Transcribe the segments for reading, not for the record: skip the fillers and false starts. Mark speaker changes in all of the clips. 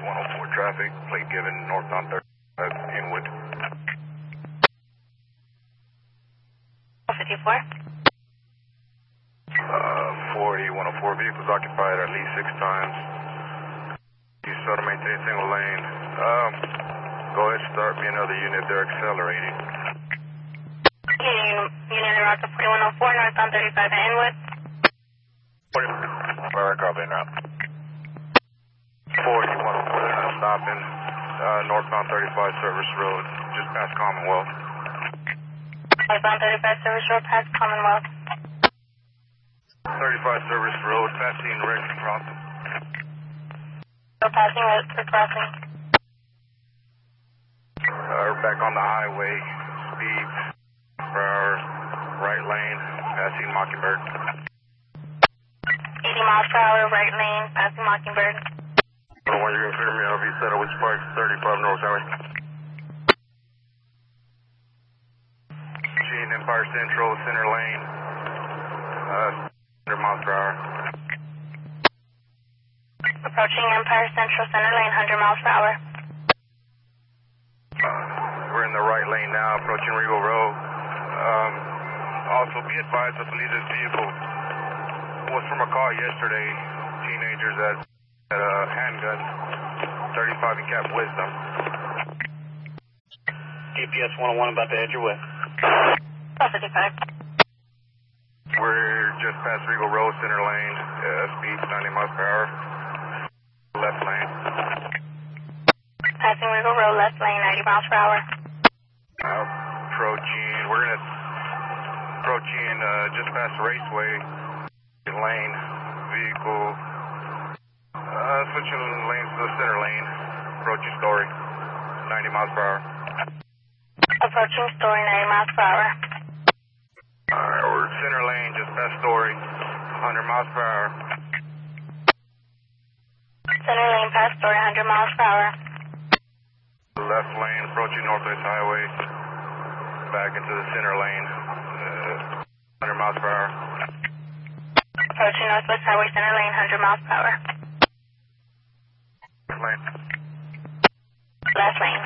Speaker 1: 104 traffic, plate given, northbound 35, Inwood.
Speaker 2: 54.
Speaker 1: 40, 104 vehicles occupied at least 6 times. You sort of maintain single lane. Go ahead, start me another unit, they're accelerating.
Speaker 2: Unit Rocket 4104, northbound 35 at Inwood.
Speaker 1: 40, copy now. 40, 104, they're not stopping. Northbound 35 Service Road, just past Commonwealth.
Speaker 2: Northbound 35 Service Road, past Commonwealth.
Speaker 1: 35 Service Road, passing Rick Crossing.
Speaker 2: Still passing Rick Crossing.
Speaker 1: Back on the highway, speed per hour, right lane, passing Mockingbird.
Speaker 2: 80 miles per hour, right lane, passing Mockingbird.
Speaker 1: When you're going to clear me off, you said it was Sparks 35 North Highway. Gene, Empire Central, center lane, 100 miles per hour.
Speaker 2: Approaching Empire Central, center lane, 100 miles per hour.
Speaker 1: We're in the right lane now, approaching Regal Road. Also, be advised, I believe this vehicle was from a call yesterday. Teenagers that had a handgun, 35 in Cap Wisdom.
Speaker 3: GPS 101 about to head your way.
Speaker 2: 55.
Speaker 1: We're just past Regal Road, center lane, speed 90 miles per hour. Left lane.
Speaker 2: Passing Regal Road, left lane, 90 miles per hour.
Speaker 1: We're going to approaching just past Raceway lane, vehicle, switching lanes to the center lane, approaching Story, 90 miles per hour.
Speaker 2: Approaching Story, 90 miles per hour.
Speaker 1: Alright, we're center lane, just past Story, 100 miles per hour.
Speaker 2: Center lane, past Story, 100 miles per hour.
Speaker 1: Left lane, approaching Northwest Highway, back into the center lane, 100 miles per hour.
Speaker 2: Approaching Northwest Highway, center lane, 100 miles per hour.
Speaker 1: Lane.
Speaker 2: Left lane.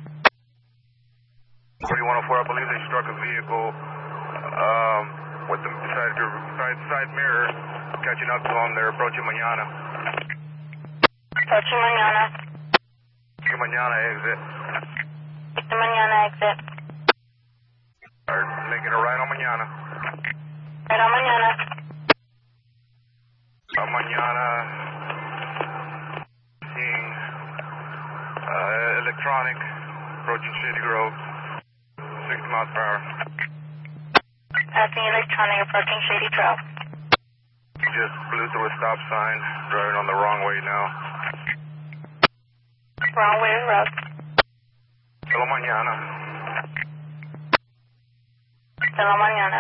Speaker 1: 4104, I believe they struck a vehicle with the side mirror, catching up to them. They're approaching Manana.
Speaker 2: Approaching Manana.
Speaker 1: Manana exit.
Speaker 2: Manana exit.
Speaker 1: Are making a right on Manana.
Speaker 2: Right on Manana.
Speaker 1: Manana, seeing electronic, approaching Shady Grove, 60 miles per hour.
Speaker 2: Passing electronic, approaching Shady Grove.
Speaker 1: Just blew through a stop sign, driving on the wrong way now.
Speaker 2: Wrong way of road.
Speaker 1: Hello, Manana.
Speaker 2: Hello, Manana.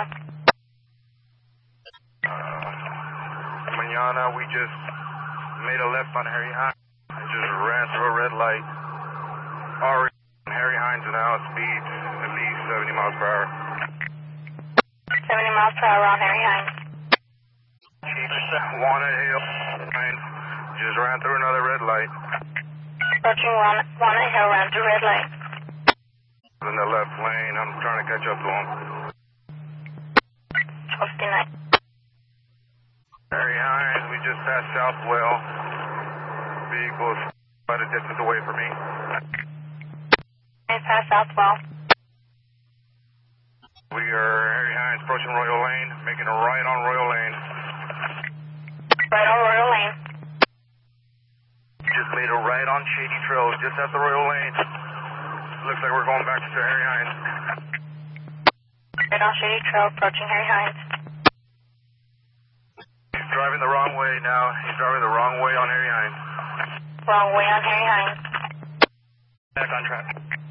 Speaker 1: Manana, we just made a left on Harry Hines. I just ran through a red light. Already on Harry Hines now, speed at least 70 miles per hour.
Speaker 2: 70 miles per hour on Harry Hines.
Speaker 1: Walnut Hill, Hines, just ran through another red light.
Speaker 2: Approaching Walnut Hill, ran through red light.
Speaker 1: In the left lane, I'm trying to catch up to him.
Speaker 2: 59.
Speaker 1: Harry Hines, we just passed Southwell. Vehicles quite a distance away from me.
Speaker 2: Past Southwell.
Speaker 1: We are Harry Hines approaching Royal Lane, making a right on Royal Lane.
Speaker 2: Right on Royal Lane.
Speaker 1: Just made a right on Shady Trail, just after Royal Lane. Looks like we're going back to Harry Hines.
Speaker 2: Right on Shady Trail, approaching Harry Hines.
Speaker 1: He's driving the wrong way now. He's driving the wrong way on Harry Hines.
Speaker 2: Wrong way on Harry Hines.
Speaker 3: Back on track.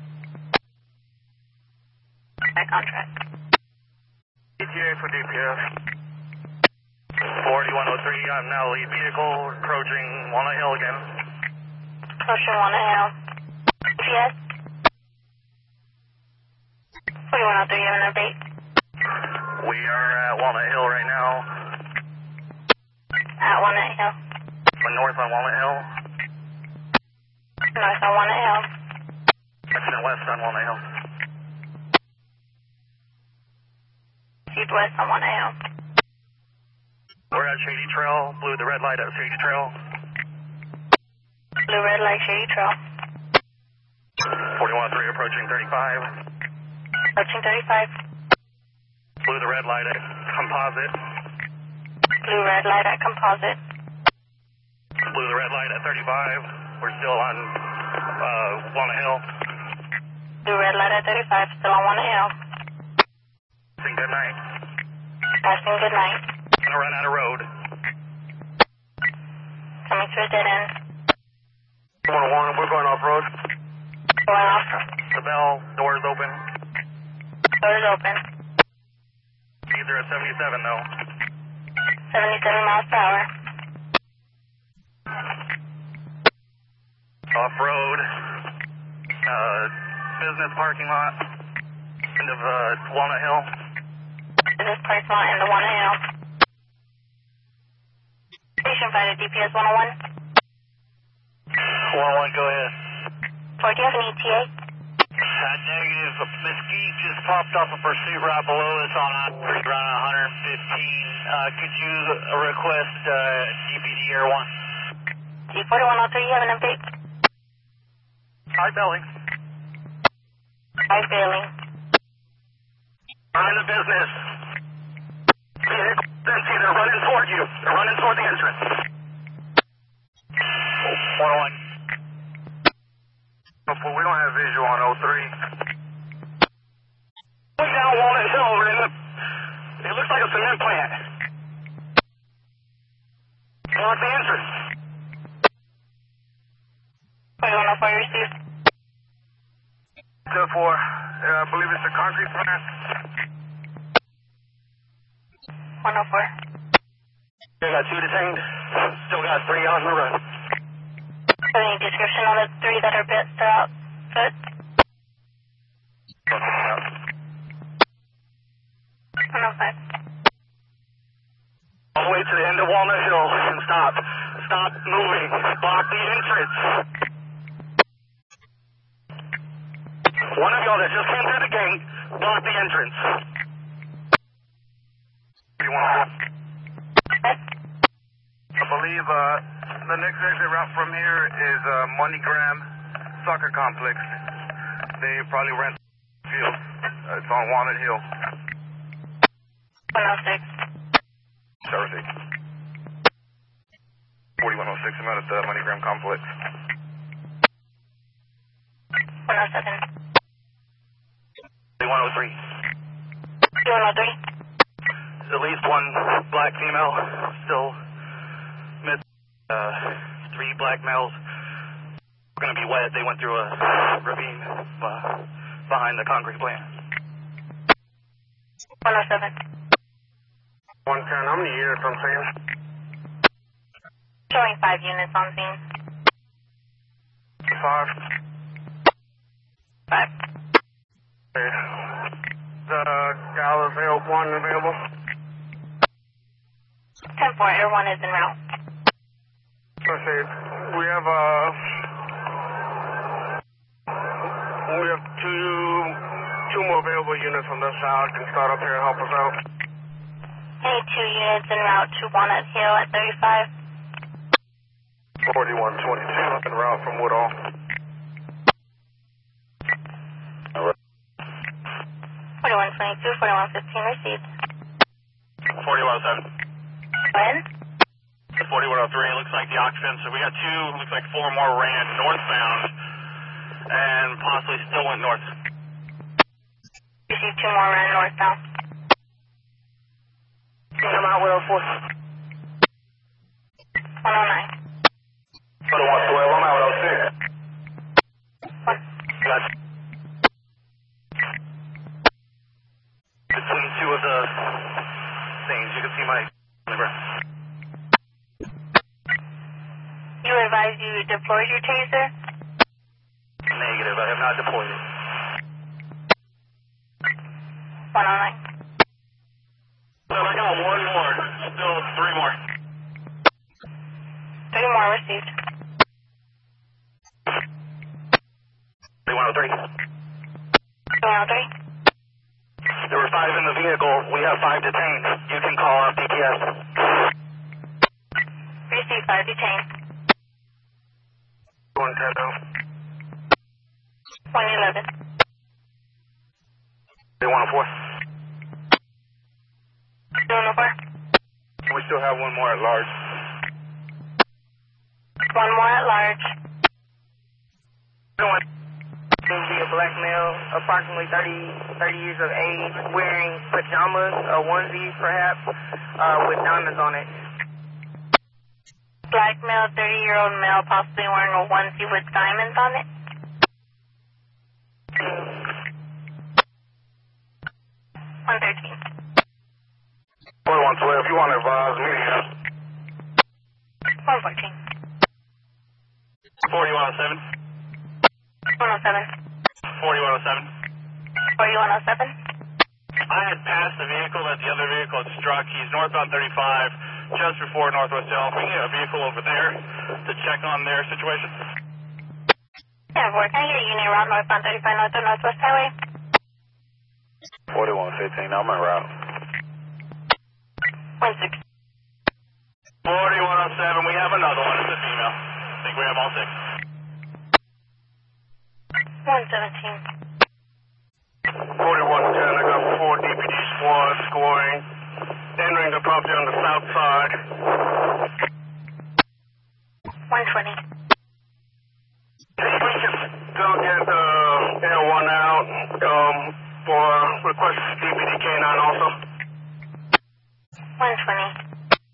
Speaker 2: Back on track.
Speaker 1: ETA for DPS.
Speaker 3: 4103, I'm now lead vehicle, approaching Walnut Hill again.
Speaker 2: Approaching Walnut Hill. GPS. 4103, you have an update?
Speaker 3: We are at Walnut Hill right now.
Speaker 2: At Walnut Hill.
Speaker 3: North on Walnut Hill.
Speaker 2: north on Walnut Hill.
Speaker 3: Approaching west on Walnut Hill.
Speaker 2: East-west on Walnut Hill.
Speaker 3: We're at Shady Trail. Blue the red light at Shady Trail.
Speaker 2: Blue red light, Shady Trail.
Speaker 3: 4103 approaching 35.
Speaker 2: Approaching 35.
Speaker 3: Blue the red light at Composite.
Speaker 2: Blue red light at Composite.
Speaker 3: Blue the red light at 35. We're still on Walnut Hill.
Speaker 2: Blue red light at 35, still on Walnut Hill.
Speaker 3: Saying good night.
Speaker 2: Passing good night.
Speaker 3: Gonna run out of road.
Speaker 2: Coming to a dead end.
Speaker 3: 101, we're going off road.
Speaker 2: Going off.
Speaker 3: The bell, doors open.
Speaker 2: Doors open.
Speaker 3: Speeds are at 77 though.
Speaker 2: 77 miles per hour.
Speaker 3: Off road. Business parking lot. End of Walnut Hill.
Speaker 2: Business parking lot in the Walnut Hill. Station flight at DPS 101.
Speaker 3: 101, go ahead.
Speaker 2: Ford, do you have an ETA?
Speaker 3: Negative. Mesquite just popped off a pursuit right below us on I-30 around 115. Could you request DPD Air 1?
Speaker 2: G4103, you have an update?
Speaker 3: Hi, Belly.
Speaker 2: Hi, Bailey.
Speaker 3: Mind the business. Vehicle empty. They're running toward you. They're running toward the entrance. 101.
Speaker 1: We don't have visual on 03.
Speaker 3: Going down Walnut Hill. We're in the... It looks like a cement plant. Block the entrance.
Speaker 2: 4104, you received.
Speaker 1: 2-4. I believe it's a concrete plant.
Speaker 2: 104.
Speaker 3: We got 2 detained. Still got 3 on the run.
Speaker 2: Any description on the 3 that are bit out foot? 105.
Speaker 3: All the way to the end of Walnut Hill and stop. Stop moving. Block the entrance. One of y'all that just came through the gate, block the entrance.
Speaker 1: I believe the next exit route from here is MoneyGram Soccer Complex. They probably rent field. It's on Walnut Hill.
Speaker 2: 106.
Speaker 1: Thursday. 4106, I'm out at the MoneyGram Complex.
Speaker 2: 107.
Speaker 3: 103.
Speaker 2: 103.
Speaker 3: At least one black female still missing. 3 black males. Going to be wet. They went through a ravine behind the concrete plant.
Speaker 2: 107.
Speaker 1: 110, how many units on scene?
Speaker 2: Showing 5 units on scene.
Speaker 1: 5.
Speaker 2: 5.
Speaker 1: Okay. The Dallas Air 1 available?
Speaker 2: 10-4, Air 1 is en route.
Speaker 1: Let's see. We have two more available units on this side. Can start up here and help us out.
Speaker 2: Any 2 units en route to Walnut Hill at 35.
Speaker 1: 4122 en route from Woodall.
Speaker 2: 4122, 4115 received.
Speaker 3: 4107.
Speaker 2: When?
Speaker 3: 4103, it looks like the occupants, so we got 2, looks like 4 more ran northbound, and possibly still went north.
Speaker 2: Received 2 more ran northbound.
Speaker 3: I'm out with 04.
Speaker 2: 109.
Speaker 3: 4112, I'm out with 06. Got between 2 of the things, you can see my number.
Speaker 2: You advise you deployed your taser?
Speaker 3: Negative, I have not deployed it.
Speaker 2: 109.
Speaker 3: So I got 1 more, still 3 more.
Speaker 2: 3 more received.
Speaker 3: 3.
Speaker 2: 303.
Speaker 3: There were 5 in the vehicle. We have 5 detained. You can call up DPS.
Speaker 2: Receive 5 detained.
Speaker 1: 110.
Speaker 2: 111.
Speaker 1: 104.
Speaker 2: 204.
Speaker 1: We still have one more at large.
Speaker 2: One more at large.
Speaker 4: Seems to be a black male, approximately 30 years of age, wearing pajamas, onesies perhaps, with diamonds on it.
Speaker 2: Black male, 30-year-old male, possibly wearing a onesie with diamonds on it. 113.
Speaker 1: 4112, you want to advise me?
Speaker 2: 114.
Speaker 3: 4107.
Speaker 2: 107.
Speaker 3: 4107.
Speaker 2: 4107.
Speaker 3: I had passed the vehicle that the other vehicle had struck. He's northbound 35, just before Northwest Elf. We get a vehicle over there to check on their situation.
Speaker 2: Yeah, boy, can I get a unit route northbound 35 north of Northwest Highway?
Speaker 1: 4115, I'm en route.
Speaker 2: 16.
Speaker 3: 4107, we have another one. It's a female. I think we have all 6.
Speaker 2: 117.
Speaker 1: 4110, I got 4 DPD squads scoring, entering the property on the south side.
Speaker 2: 120.
Speaker 1: We can still get Air 1 out for request DPD K9 also.
Speaker 2: 120.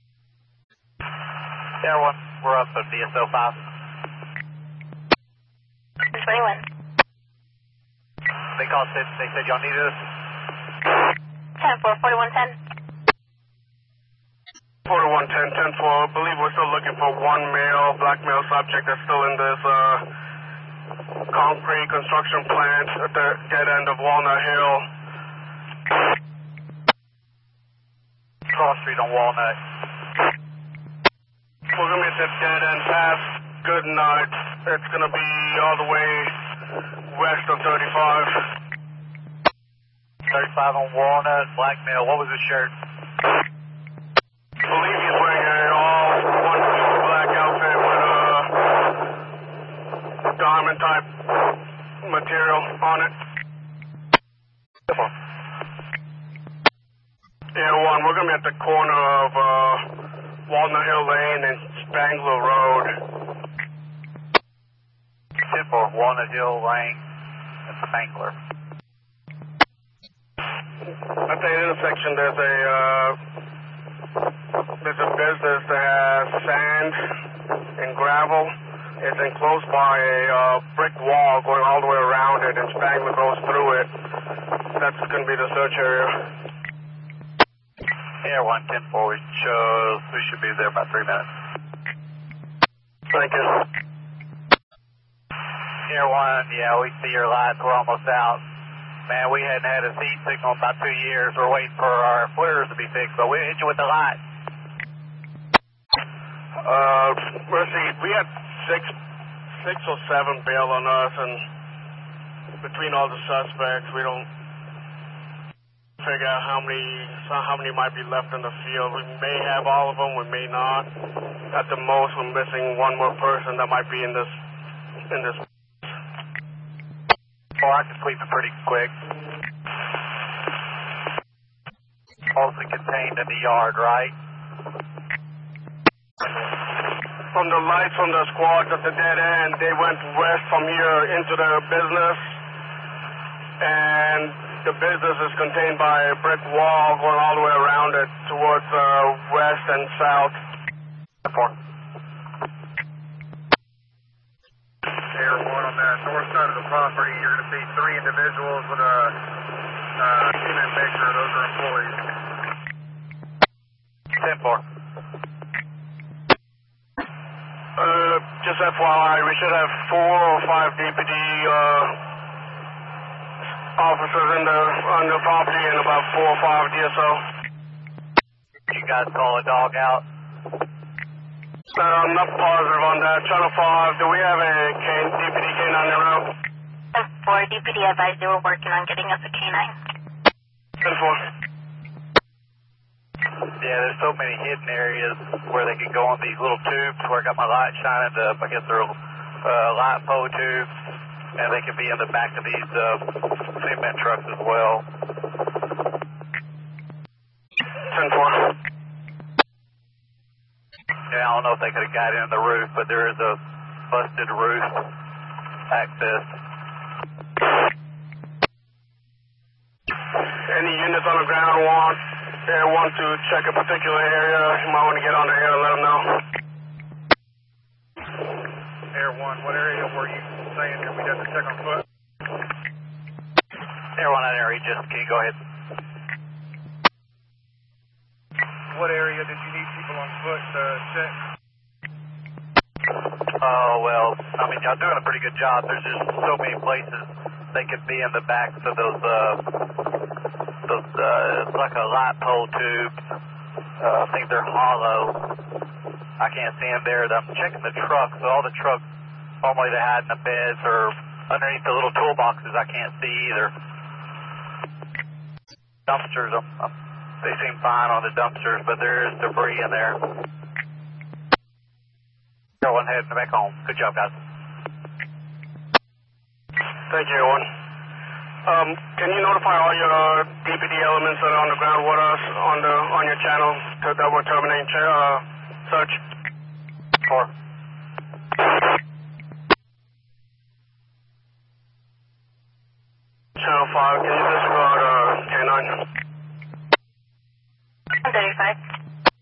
Speaker 3: Air 1, we're up at DSO 5.
Speaker 2: 121.
Speaker 3: They called, they said y'all needed us.
Speaker 2: 10-4, 4110.
Speaker 1: 4110, 10-4, I believe we're still looking for one male, black male subject that's still in this concrete construction plant at the dead end of Walnut Hill.
Speaker 3: Cross Street on Walnut.
Speaker 1: We're going to be at the dead end past Goodnight. It's going to be all the way west of 35.
Speaker 3: 35 on Walnut, black male. What was his shirt?
Speaker 1: I believe he's wearing an all one-piece black outfit with a diamond type material on it. Air 1, we're going to be at the corner of Walnut Hill Lane and Spangler Road.
Speaker 3: 10-4, Walnut Hill Lane and Spangler.
Speaker 1: At the intersection, there's a business that has sand and gravel. It's enclosed by a brick wall going all the way around it, and Spangler goes through it. That's going to be the search area.
Speaker 3: Air 1, 10-4, we should be there about 3 minutes.
Speaker 1: Thank you.
Speaker 3: Air 1, yeah, we see your lights. We're almost out. Man, we hadn't had a seat signal in about 2 years. We're waiting for our flares to be fixed, but we hit you with the light.
Speaker 1: Mercy, we had six or seven bail on us, and between all the suspects, we don't figure out how many might be left in the field. We may have all of them, we may not. At the most, we're missing one more person that might be in this.
Speaker 3: Oh, I can sweep it pretty quick. Mostly contained in the yard, right?
Speaker 1: From the lights from the squads at the dead end, they went west from here into the business, and the business is contained by a brick wall going all the way around it towards west and south.
Speaker 5: Air 1 on that north side of the property, you're going to see 3 individuals with a cement mixer. Those are employees.
Speaker 3: 10-4.
Speaker 1: Just FYI, we should have 4 or 5 DPD officers on the property and about 4 or 5 DSO.
Speaker 3: You guys call a dog out?
Speaker 1: I'm not positive on that. Channel 5, do we have a DPD K9 en route?
Speaker 2: 10-4. DPD advised they were working on getting us a canine.
Speaker 5: 10-4.
Speaker 3: Yeah, there's so many hidden areas where they can go on these little tubes where I got my light shining up. I guess they're light pole tubes, and they can be in the back of these cement trucks as well.
Speaker 5: 10-4.
Speaker 3: Yeah, I don't know if they could have got in the roof, but there is a busted roof access.
Speaker 5: Any units on the ground want to check a particular area, you might want to get on the air and let them know. Air 1, what area were you saying that we'd have to check on foot?
Speaker 3: Air 1 on area, just can you go ahead?
Speaker 5: What area did you need people on foot to check?
Speaker 3: Oh, well, I mean, y'all doing a pretty good job. There's just so many places they could be in the backs of those like a light pole tubes. I think they're hollow. I can't see them there. I'm checking the trucks. So all the trucks, normally they hide in the beds or underneath the little toolboxes. I can't see either. Dumpsters, they seem fine on the dumpsters, but there is debris in there. Everyone heading back home. Good job, guys.
Speaker 5: Thank you, everyone. Can you notify all your DPD elements that are on the ground with us on your channel that we're terminating search?
Speaker 3: 4.
Speaker 5: Channel 5, can you disregard K9?
Speaker 2: 35.